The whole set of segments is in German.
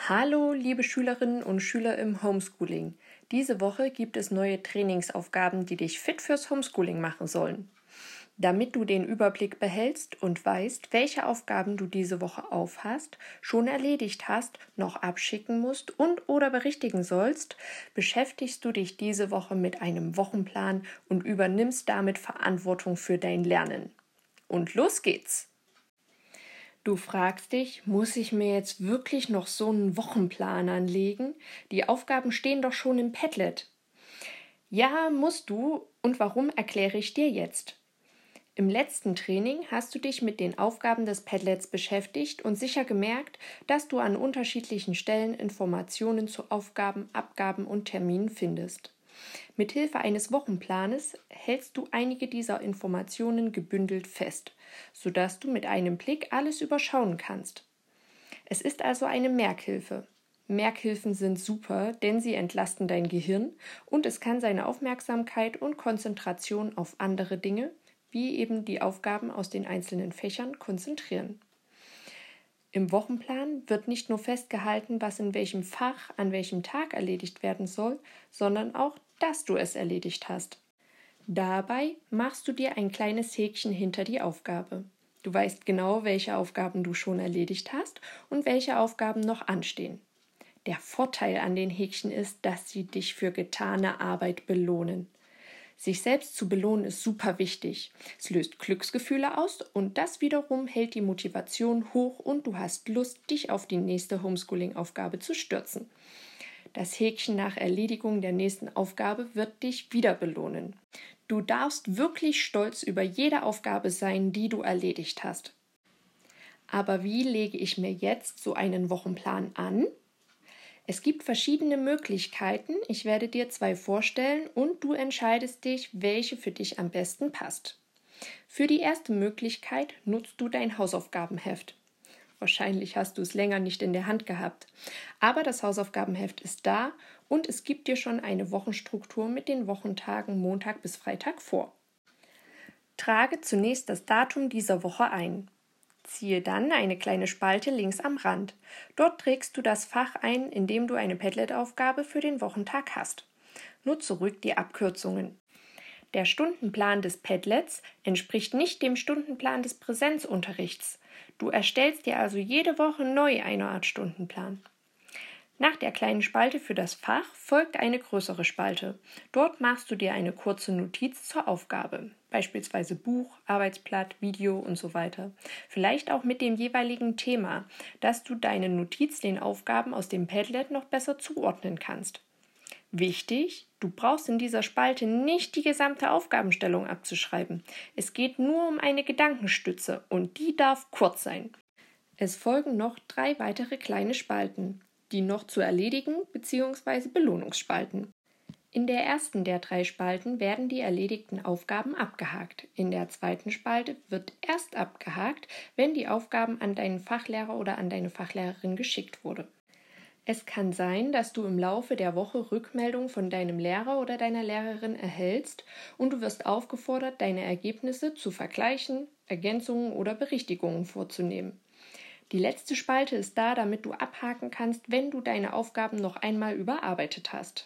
Hallo, liebe Schülerinnen und Schüler im Homeschooling. Diese Woche gibt es neue Trainingsaufgaben, die dich fit fürs Homeschooling machen sollen. Damit du den Überblick behältst und weißt, welche Aufgaben du diese Woche aufhast, schon erledigt hast, noch abschicken musst und/oder berichtigen sollst, beschäftigst du dich diese Woche mit einem Wochenplan und übernimmst damit Verantwortung für dein Lernen. Und los geht's! Du fragst dich, muss ich mir jetzt wirklich noch so einen Wochenplan anlegen? Die Aufgaben stehen doch schon im Padlet. Ja, musst du. Und warum, erkläre ich dir jetzt. Im letzten Training hast du dich mit den Aufgaben des Padlets beschäftigt und sicher gemerkt, dass du an unterschiedlichen Stellen Informationen zu Aufgaben, Abgaben und Terminen findest. Mithilfe eines Wochenplanes hältst du einige dieser Informationen gebündelt fest, sodass du mit einem Blick alles überschauen kannst. Es ist also eine Merkhilfe. Merkhilfen sind super, denn sie entlasten dein Gehirn und es kann seine Aufmerksamkeit und Konzentration auf andere Dinge, wie eben die Aufgaben aus den einzelnen Fächern, konzentrieren. Im Wochenplan wird nicht nur festgehalten, was in welchem Fach an welchem Tag erledigt werden soll, sondern auch, dass du es erledigt hast. Dabei machst du dir ein kleines Häkchen hinter die Aufgabe. Du weißt genau, welche Aufgaben du schon erledigt hast und welche Aufgaben noch anstehen. Der Vorteil an den Häkchen ist, dass sie dich für getane Arbeit belohnen. Sich selbst zu belohnen ist super wichtig. Es löst Glücksgefühle aus und das wiederum hält die Motivation hoch und du hast Lust, dich auf die nächste Homeschooling-Aufgabe zu stürzen. Das Häkchen nach Erledigung der nächsten Aufgabe wird dich wieder belohnen. Du darfst wirklich stolz über jede Aufgabe sein, die du erledigt hast. Aber wie lege ich mir jetzt so einen Wochenplan an? Es gibt verschiedene Möglichkeiten, ich werde dir 2 vorstellen und du entscheidest dich, welche für dich am besten passt. Für die erste Möglichkeit nutzt du dein Hausaufgabenheft. Wahrscheinlich hast du es länger nicht in der Hand gehabt, aber das Hausaufgabenheft ist da und es gibt dir schon eine Wochenstruktur mit den Wochentagen Montag bis Freitag vor. Trage zunächst das Datum dieser Woche ein. Ziehe dann eine kleine Spalte links am Rand. Dort trägst du das Fach ein, in dem du eine Padlet-Aufgabe für den Wochentag hast. Nutze ruhig die Abkürzungen. Der Stundenplan des Padlets entspricht nicht dem Stundenplan des Präsenzunterrichts. Du erstellst dir also jede Woche neu eine Art Stundenplan. Nach der kleinen Spalte für das Fach folgt eine größere Spalte. Dort machst du dir eine kurze Notiz zur Aufgabe, beispielsweise Buch, Arbeitsblatt, Video und so weiter. Vielleicht auch mit dem jeweiligen Thema, dass du deine Notiz den Aufgaben aus dem Padlet noch besser zuordnen kannst. Wichtig, du brauchst in dieser Spalte nicht die gesamte Aufgabenstellung abzuschreiben. Es geht nur um eine Gedankenstütze und die darf kurz sein. Es folgen noch 3 weitere kleine Spalten, die noch zu erledigen bzw. Belohnungsspalten. In der ersten der 3 Spalten werden die erledigten Aufgaben abgehakt. In der zweiten Spalte wird erst abgehakt, wenn die Aufgaben an deinen Fachlehrer oder an deine Fachlehrerin geschickt wurde. Es kann sein, dass du im Laufe der Woche Rückmeldungen von deinem Lehrer oder deiner Lehrerin erhältst und du wirst aufgefordert, deine Ergebnisse zu vergleichen, Ergänzungen oder Berichtigungen vorzunehmen. Die letzte Spalte ist da, damit du abhaken kannst, wenn du deine Aufgaben noch einmal überarbeitet hast.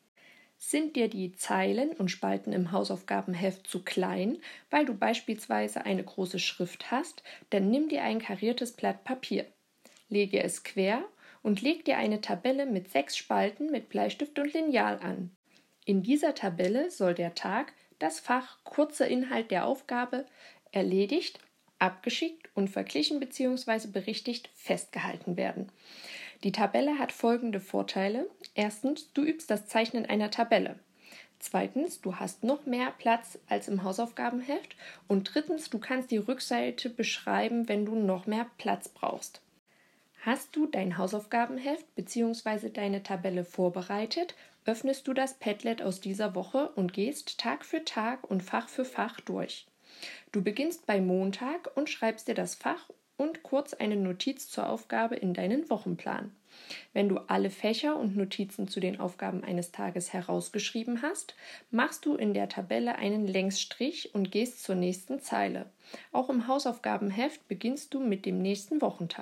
Sind dir die Zeilen und Spalten im Hausaufgabenheft zu klein, weil du beispielsweise eine große Schrift hast, dann nimm dir ein kariertes Blatt Papier. Lege es quer und leg dir eine Tabelle mit 6 Spalten mit Bleistift und Lineal an. In dieser Tabelle soll der Tag, das Fach, kurzer Inhalt der Aufgabe, erledigt, abgeschickt und verglichen bzw. berichtigt festgehalten werden. Die Tabelle hat folgende Vorteile. Erstens, du übst das Zeichnen einer Tabelle. Zweitens, du hast noch mehr Platz als im Hausaufgabenheft. Und drittens, du kannst die Rückseite beschreiben, wenn du noch mehr Platz brauchst. Hast du dein Hausaufgabenheft bzw. deine Tabelle vorbereitet, öffnest du das Padlet aus dieser Woche und gehst Tag für Tag und Fach für Fach durch. Du beginnst bei Montag und schreibst dir das Fach und kurz eine Notiz zur Aufgabe in deinen Wochenplan. Wenn du alle Fächer und Notizen zu den Aufgaben eines Tages herausgeschrieben hast, machst du in der Tabelle einen Längsstrich und gehst zur nächsten Zeile. Auch im Hausaufgabenheft beginnst du mit dem nächsten Wochentag.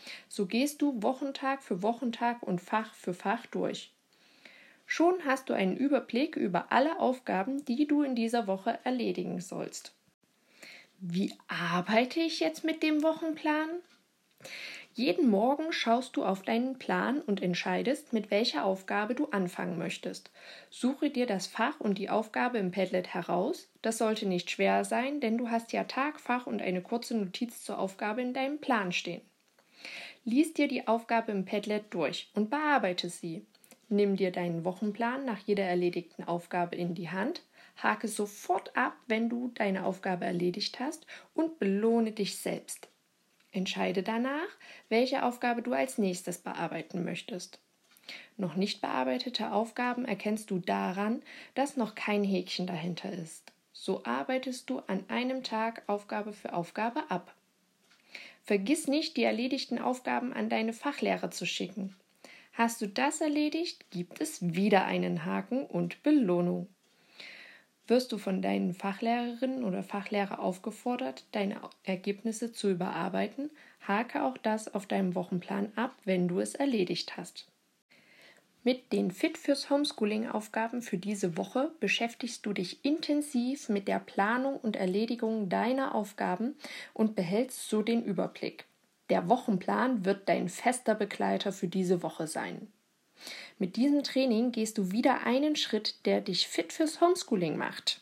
So gehst du Wochentag für Wochentag und Fach für Fach durch. Schon hast du einen Überblick über alle Aufgaben, die du in dieser Woche erledigen sollst. Wie arbeite ich jetzt mit dem Wochenplan? Jeden Morgen schaust du auf deinen Plan und entscheidest, mit welcher Aufgabe du anfangen möchtest. Suche dir das Fach und die Aufgabe im Padlet heraus. Das sollte nicht schwer sein, denn du hast ja Tag, Fach und eine kurze Notiz zur Aufgabe in deinem Plan stehen. Lies dir die Aufgabe im Padlet durch und bearbeite sie. Nimm dir deinen Wochenplan nach jeder erledigten Aufgabe in die Hand, hake sofort ab, wenn du deine Aufgabe erledigt hast und belohne dich selbst. Entscheide danach, welche Aufgabe du als nächstes bearbeiten möchtest. Noch nicht bearbeitete Aufgaben erkennst du daran, dass noch kein Häkchen dahinter ist. So arbeitest du an einem Tag Aufgabe für Aufgabe ab. Vergiss nicht, die erledigten Aufgaben an deine Fachlehrer zu schicken. Hast du das erledigt, gibt es wieder einen Haken und Belohnung. Wirst du von deinen Fachlehrerinnen oder Fachlehrer aufgefordert, deine Ergebnisse zu überarbeiten, hake auch das auf deinem Wochenplan ab, wenn du es erledigt hast. Mit den Fit fürs Homeschooling-Aufgaben für diese Woche beschäftigst du dich intensiv mit der Planung und Erledigung deiner Aufgaben und behältst so den Überblick. Der Wochenplan wird dein fester Begleiter für diese Woche sein. Mit diesem Training gehst du wieder einen Schritt, der dich fit fürs Homeschooling macht.